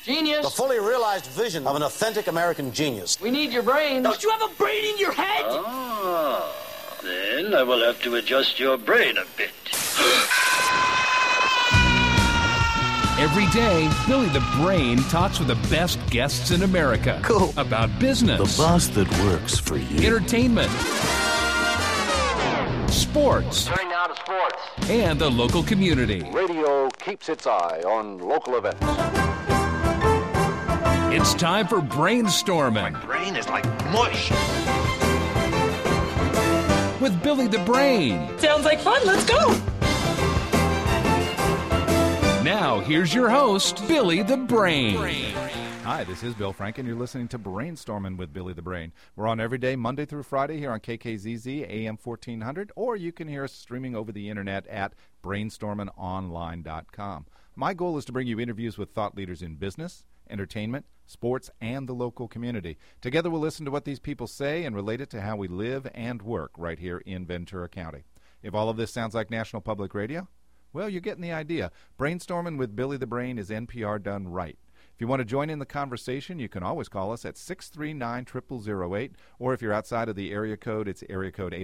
Genius. The fully realized vision of an authentic American genius. We need your brain. Don't you have a brain in your head? Ah, then I will have to adjust your brain a bit. Every day, Billy the Brain talks with the best guests in America. Cool. About business. The boss that works for you. Entertainment. Sports. Turning now to sports. And the local community. Radio keeps its eye on local events. It's time for Brainstorming. My brain is like mush. With Billy the Brain. Sounds like fun. Let's go. Now, here's your host, Billy the Brain. Hi, this is Bill Frank, and you're listening to Brainstorming with Billy the Brain. We're on every day, Monday through Friday, here on KKZZ, AM 1400, or you can hear us streaming over the internet at brainstormingonline.com. My goal is to bring you interviews with thought leaders in business, entertainment, sports, and the local community. Together, we'll listen to what these people say and relate it to how we live and work right here in Ventura County. If all of this sounds like National Public Radio, well, you're getting the idea. Brainstorming with Billy the Brain is NPR done right. If you want to join in the conversation, you can always call us at 639-0008, or if you're outside of the area code, it's area code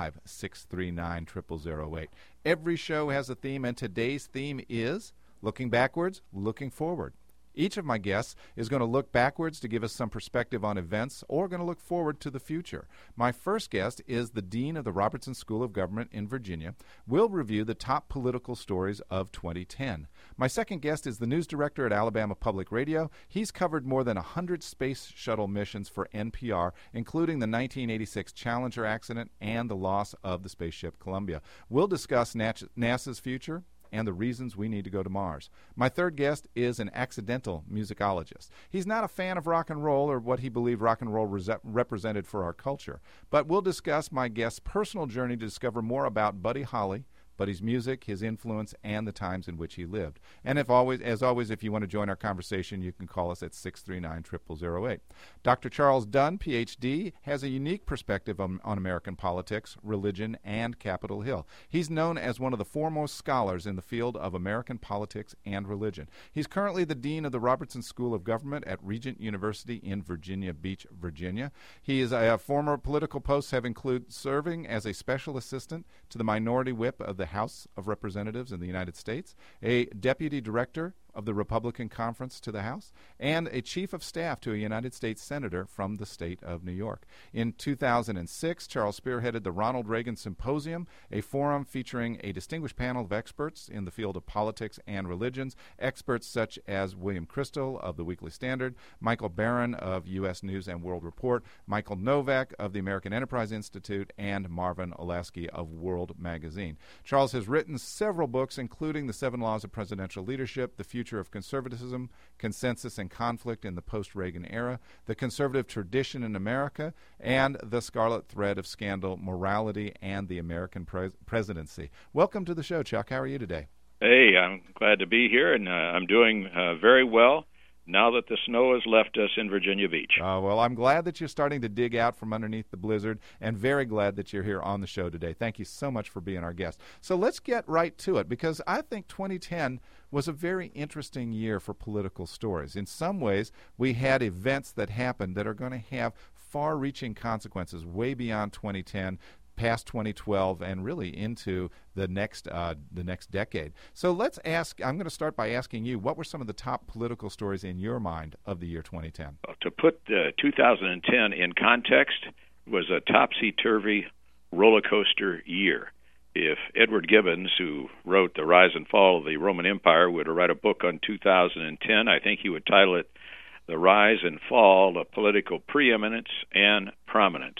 805-639-0008. Every show has a theme, and today's theme is looking backwards, looking forward. Each of my guests is going to look backwards to give us some perspective on events, or going to look forward to the future. My first guest is the Dean of the Robertson School of Government in Virginia. We'll review the top political stories of 2010. My second guest is the news director at Alabama Public Radio. He's covered more than 100 space shuttle missions for NPR, including the 1986 Challenger accident and the loss of the spaceship Columbia. We'll discuss NASA's future and the reasons we need to go to Mars. My third guest is an accidental musicologist. He's not a fan of rock and roll or what he believed rock and roll represented for our culture, but we'll discuss my guest's personal journey to discover more about Buddy Holly, Buddy's music, his influence, and the times in which he lived. And as always, if you want to join our conversation, you can call us at 639-0008. Dr. Charles Dunn, Ph.D., has a unique perspective on American politics, religion, and Capitol Hill. He's known as one of the foremost scholars in the field of American politics and religion. He's currently the Dean of the Robertson School of Government at Regent University in Virginia Beach, Virginia. He is a former political posts have included serving as a special assistant to the Minority Whip of the House of Representatives in the United States, a deputy director of the Republican Conference to the House, and a chief of staff to a United States senator from the state of New York. In 2006, Charles spearheaded the Ronald Reagan Symposium, a forum featuring a distinguished panel of experts in the field of politics and religions, experts such as William Crystal of the Weekly Standard, Michael Barron of U.S. News and World Report, Michael Novak of the American Enterprise Institute, and Marvin Olasky of World Magazine. Charles has written several books, including The 7 Laws of Presidential Leadership, The Future of Conservatism, Consensus and Conflict in the Post-Reagan Era, The Conservative Tradition in America, and The Scarlet Thread of Scandal, Morality, and the American Presidency. Welcome to the show, Chuck. How are you today? Hey, I'm glad to be here, and I'm doing very well now that the snow has left us in Virginia Beach. Well, I'm glad that you're starting to dig out from underneath the blizzard, and very glad that you're here on the show today. Thank you so much for being our guest. So let's get right to it, because I think 2010 was a very interesting year for political stories. In some ways, we had events that happened that are going to have far-reaching consequences way beyond 2010, past 2012, and really into the next decade. So let's ask, I'm going to start by asking you, what were some of the top political stories in your mind of the year 2010? To put 2010 in context, it was a topsy-turvy roller coaster year. If Edward Gibbons, who wrote The Rise and Fall of the Roman Empire, were to write a book on 2010, I think he would title it The Rise and Fall of Political Preeminence and Prominence.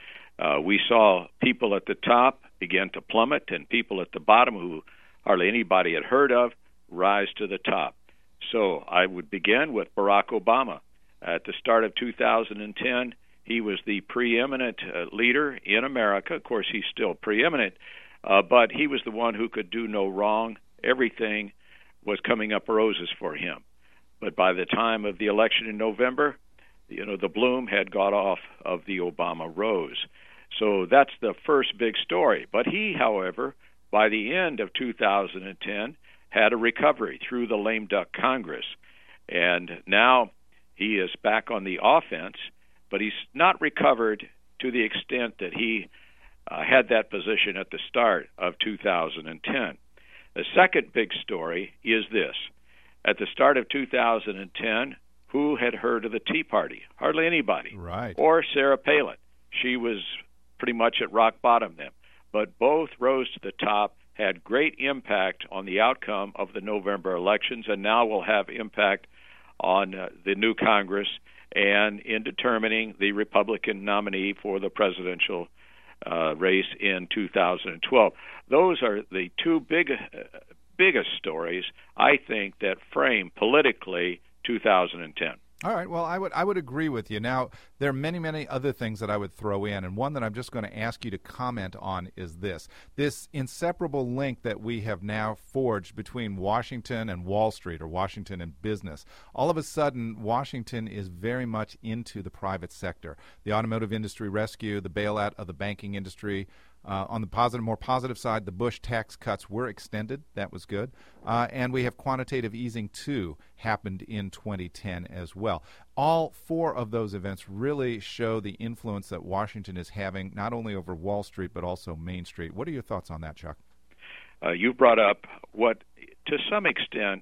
We saw people at the top begin to plummet, and people at the bottom who hardly anybody had heard of rise to the top. So I would begin with Barack Obama. At the start of 2010, he was the preeminent leader in America. Of course, he's still preeminent, but he was the one who could do no wrong. Everything was coming up roses for him. But by the time of the election in November, the bloom had got off of the Obama rose. So that's the first big story. But he, however, by the end of 2010, had a recovery through the lame duck Congress. And now he is back on the offense, but he's not recovered to the extent that he had that position at the start of 2010. The second big story is this. At the start of 2010, who had heard of the Tea Party? Hardly anybody. Right. Or Sarah Palin. She was pretty much at rock bottom then. But both rose to the top, had great impact on the outcome of the November elections, and now will have impact on the new Congress and in determining the Republican nominee for the presidential race in 2012. Those are the two biggest stories, I think, that frame politically 2010. All right. Well, I would agree with you. Now, there are many other things that I would throw in, and one that I'm just going to ask you to comment on is this inseparable link that we have now forged between Washington and Wall Street, or Washington and business. All of a sudden, Washington is very much into the private sector. The automotive industry rescue, the bailout of the banking industry. On the more positive side, the Bush tax cuts were extended. That was good. And we have quantitative easing, too, happened in 2010 as well. All four of those events really show the influence that Washington is having, not only over Wall Street, but also Main Street. What are your thoughts on that, Chuck? You brought up what, to some extent,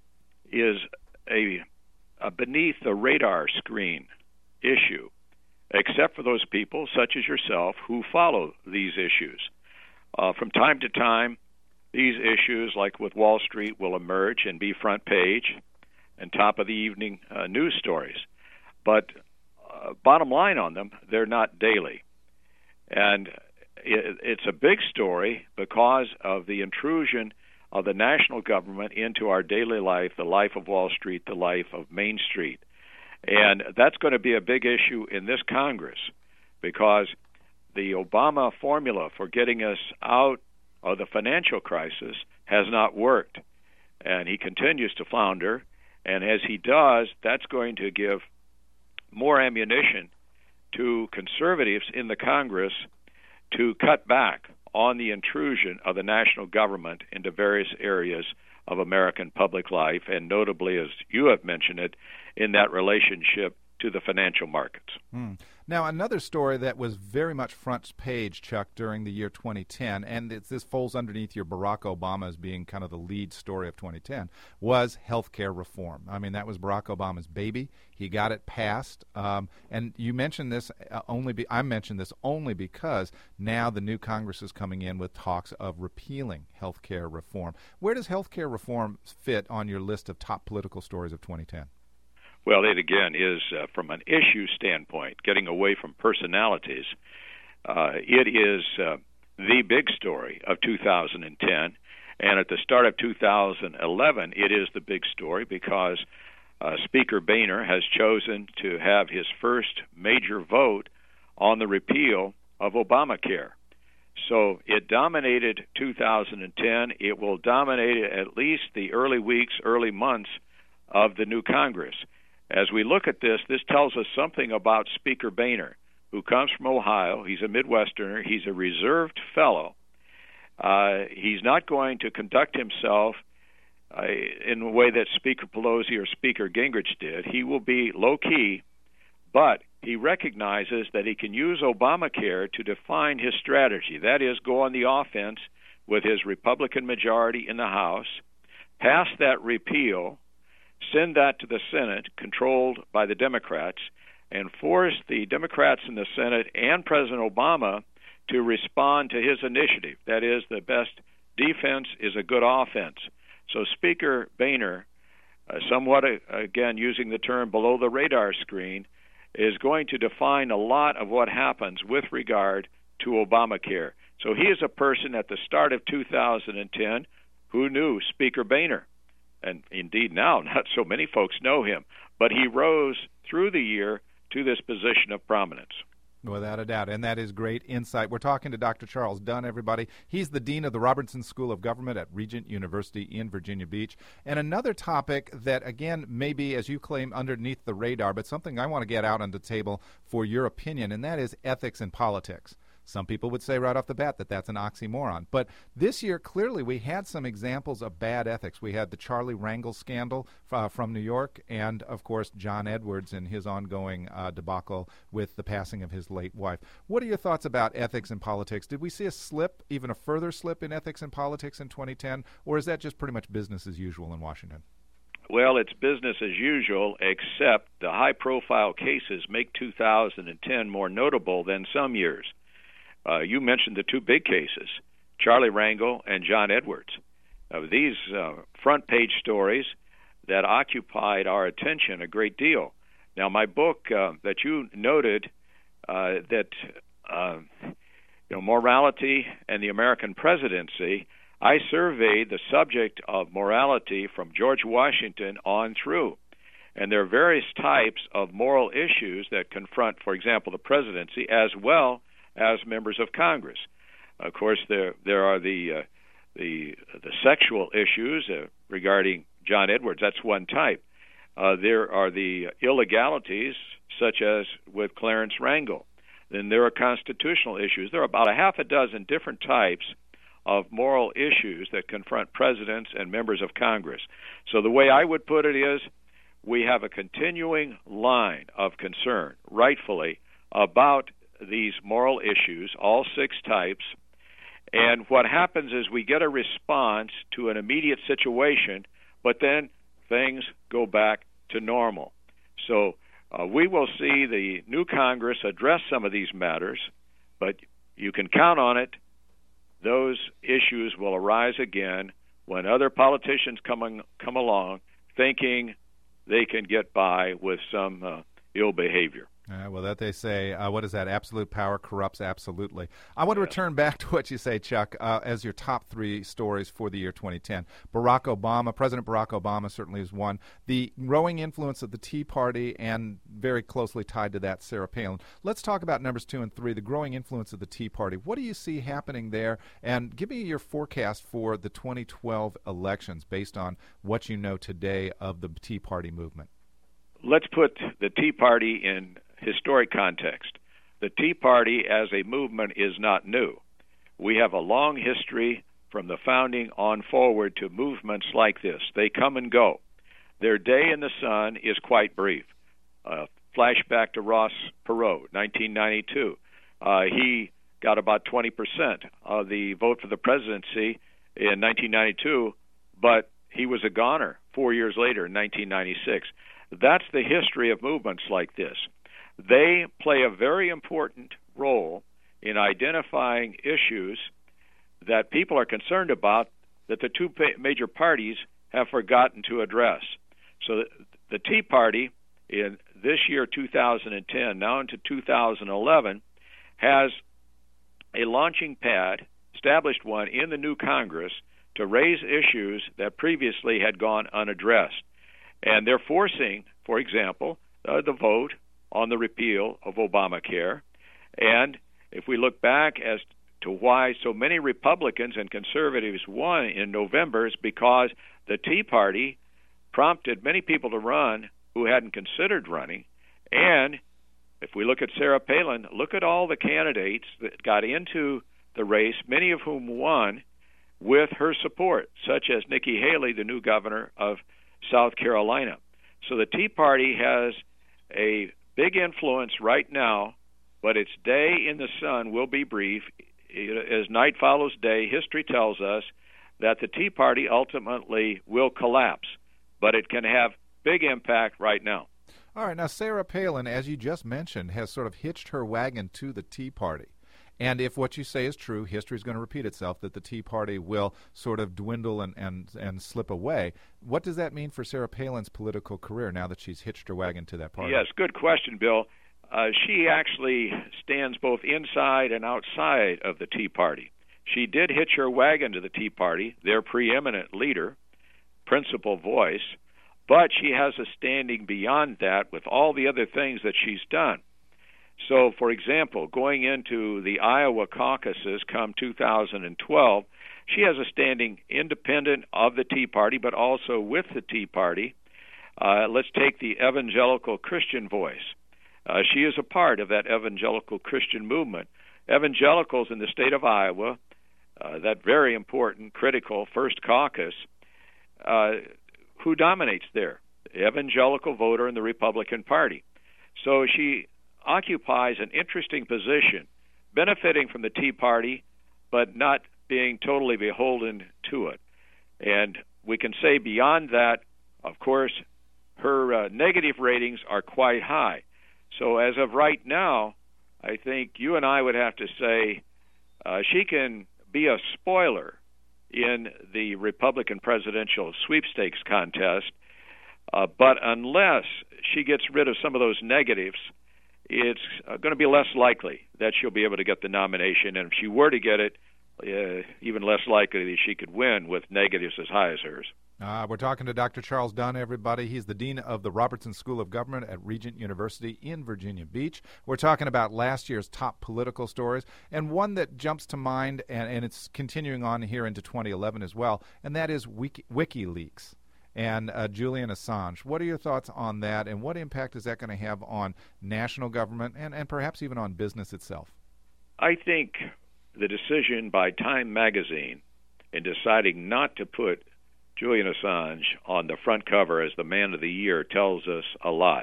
is a beneath the radar screen issue, except for those people, such as yourself, who follow these issues. From time to time, these issues, like with Wall Street, will emerge and be front page and top of the evening news stories. But bottom line on them, they're not daily. And it's a big story because of the intrusion of the national government into our daily life, the life of Wall Street, the life of Main Street. And that's going to be a big issue in this Congress because the Obama formula for getting us out of the financial crisis has not worked. And he continues to flounder. And as he does, that's going to give more ammunition to conservatives in the Congress to cut back on the intrusion of the national government into various areas of American public life, and notably, as you have mentioned it, in that relationship to the financial markets. Now, another story that was very much front page, Chuck, during the year 2010, and this falls underneath your Barack Obama as being kind of the lead story of 2010, was health care reform. I mean, that was Barack Obama's baby. He got it passed. And you mentioned this I mentioned this only because now the new Congress is coming in with talks of repealing health care reform. Where does health care reform fit on your list of top political stories of 2010? Well, it again is, from an issue standpoint, getting away from personalities, it is the big story of 2010. And at the start of 2011, it is the big story because Speaker Boehner has chosen to have his first major vote on the repeal of Obamacare. So it dominated 2010. It will dominate at least the early weeks, early months of the new Congress. As we look at this, this tells us something about Speaker Boehner, who comes from Ohio. He's a Midwesterner. He's a reserved fellow. He's not going to conduct himself in a way that Speaker Pelosi or Speaker Gingrich did. He will be low-key, but he recognizes that he can use Obamacare to define his strategy. That is, go on the offense with his Republican majority in the House, pass that repeal, send that to the Senate, controlled by the Democrats, and force the Democrats in the Senate and President Obama to respond to his initiative. That is, the best defense is a good offense. So Speaker Boehner, somewhat, again, using the term below the radar screen, is going to define a lot of what happens with regard to Obamacare. So he is a person at the start of 2010 who knew Speaker Boehner. And indeed now, not so many folks know him. But he rose through the year to this position of prominence. Without a doubt, and that is great insight. We're talking to Dr. Charles Dunn, everybody. He's the Dean of the Robertson School of Government at Regent University in Virginia Beach. And another topic that, again, may be, as you claim, underneath the radar, but something I want to get out on the table for your opinion, and that is ethics in politics. Some people would say right off the bat that that's an oxymoron. But this year, clearly, we had some examples of bad ethics. We had the Charlie Rangel scandal from New York and, of course, John Edwards and his ongoing debacle with the passing of his late wife. What are your thoughts about ethics in politics? Did we see a slip, even a further slip in ethics in politics in 2010, or is that just pretty much business as usual in Washington? Well, it's business as usual, except the high-profile cases make 2010 more notable than some years. You mentioned the two big cases, Charlie Rangel and John Edwards. These front-page stories that occupied our attention a great deal. Now, my book that you noted, Morality and the American Presidency, I surveyed the subject of morality from George Washington on through. And there are various types of moral issues that confront, for example, the presidency as well as members of Congress. Of course, there are the sexual issues regarding John Edwards. That's one type. There are the illegalities, such as with Clarence Rangel. Then there are constitutional issues. There are about a half a dozen different types of moral issues that confront presidents and members of Congress. So the way I would put it is we have a continuing line of concern, rightfully, about these moral issues, all six types. And what happens is we get a response to an immediate situation, but then things go back to normal. So we will see the new Congress address some of these matters, but you can count on it. Those issues will arise again when other politicians come along thinking they can get by with some ill behavior. Well, that they say, what is that? Absolute power corrupts absolutely. I want to return back to what you say, Chuck, as your top three stories for the year 2010. President Barack Obama certainly is one. The growing influence of the Tea Party and very closely tied to that, Sarah Palin. Let's talk about numbers 2 and 3, the growing influence of the Tea Party. What do you see happening there? And give me your forecast for the 2012 elections based on what you know today of the Tea Party movement. Let's put the Tea Party in historic context. The Tea Party as a movement is not new. We have a long history from the founding on forward to movements like this. They come and go. Their day in the sun is quite brief. Flashback to Ross Perot, 1992. He got about 20% of the vote for the presidency in 1992, but he was a goner 4 years later in 1996. That's the history of movements like this. They play a very important role in identifying issues that people are concerned about that the two major parties have forgotten to address. So the Tea Party in this year, 2010, now into 2011, has a launching pad, established one in the new Congress to raise issues that previously had gone unaddressed. And they're forcing, for example, the vote on the repeal of Obamacare. And if we look back as to why so many Republicans and conservatives won in November, is because the Tea Party prompted many people to run who hadn't considered running. And if we look at Sarah Palin, look at all the candidates that got into the race, many of whom won with her support, such as Nikki Haley, the new governor of South Carolina. So the Tea Party has a big influence right now, but its day in the sun will be brief. As night follows day, history tells us that the Tea Party ultimately will collapse, but it can have big impact right now. All right, now Sarah Palin, as you just mentioned, has sort of hitched her wagon to the Tea Party. And if what you say is true, history is going to repeat itself, that the Tea Party will sort of dwindle and slip away. What does that mean for Sarah Palin's political career now that she's hitched her wagon to that party? Yes, good question, Bill. She actually stands both inside and outside of the Tea Party. She did hitch her wagon to the Tea Party, their preeminent leader, principal voice, but she has a standing beyond that with all the other things that she's done. So, for example, going into the Iowa caucuses come 2012, she has a standing independent of the Tea Party, but also with the Tea Party. Let's take the evangelical Christian voice. She is a part of that evangelical Christian movement. evangelicals in the state of Iowa, that very important, critical first caucus, who dominates there? The evangelical voter in the Republican Party. So she occupies an interesting position, benefiting from the Tea Party, but not being totally beholden to it. And we can say beyond that, of course, her negative ratings are quite high. So as of right now, I think you and I would have to say she can be a spoiler in the Republican presidential sweepstakes contest, but unless she gets rid of some of those negatives, it's going to be less likely that she'll be able to get the nomination. And if she were to get it, even less likely that she could win with negatives as high as hers. We're talking to Dr. Charles Dunn, everybody. He's the Dean of the Robertson School of Government at Regent University in Virginia Beach. We're talking about last year's top political stories, and one that jumps to mind, and it's continuing on here into 2011 as well, and that is WikiLeaks and Julian Assange. What are your thoughts on that, and what impact is that going to have on national government and perhaps even on business itself? I think the decision by Time magazine in deciding not to put Julian Assange on the front cover as the Man of the Year tells us a lot.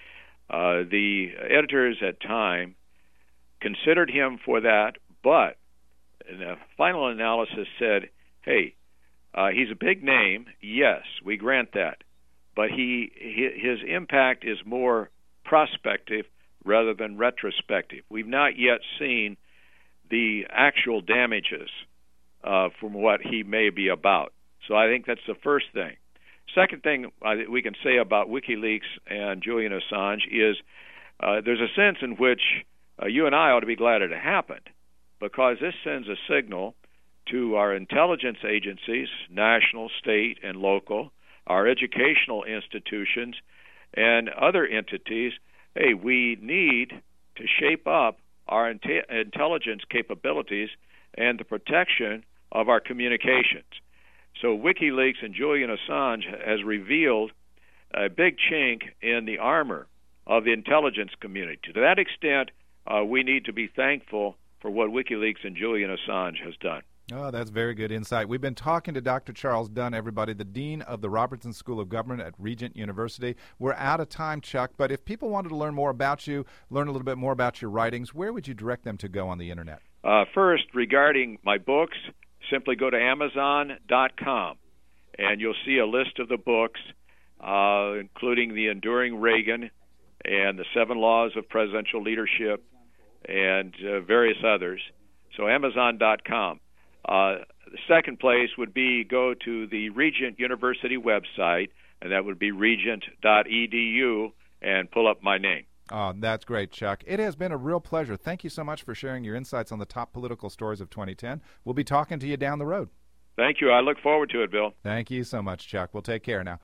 The editors at Time considered him for that, but in the final analysis said, hey, he's a big name, yes, we grant that, but his impact is more prospective rather than retrospective. We've not yet seen the actual damages from what he may be about. So I think that's the first thing. Second thing we can say about WikiLeaks and Julian Assange is there's a sense in which you and I ought to be glad it happened, because this sends a signal to our intelligence agencies, national, state, and local, our educational institutions, and other entities. Hey, we need to shape up our intelligence capabilities and the protection of our communications. So WikiLeaks and Julian Assange has revealed a big chink in the armor of the intelligence community. To that extent, we need to be thankful for what WikiLeaks and Julian Assange has done. Oh, that's very good insight. We've been talking to Dr. Charles Dunn, everybody, the Dean of the Robertson School of Government at Regent University. We're out of time, Chuck, but if people wanted to learn more about you, learn a little bit more about your writings, where would you direct them to go on the Internet? First, regarding my books, simply go to Amazon.com, and you'll see a list of the books, including The Enduring Reagan and The 7 Laws of Presidential Leadership and various others. So Amazon.com. The second place would be go to the Regent University website, and that would be regent.edu, and pull up my name. Oh, that's great, Chuck. It has been a real pleasure. Thank you so much for sharing your insights on the top political stories of 2010. We'll be talking to you down the road. Thank you. I look forward to it, Bill. Thank you so much, Chuck. We'll take care now.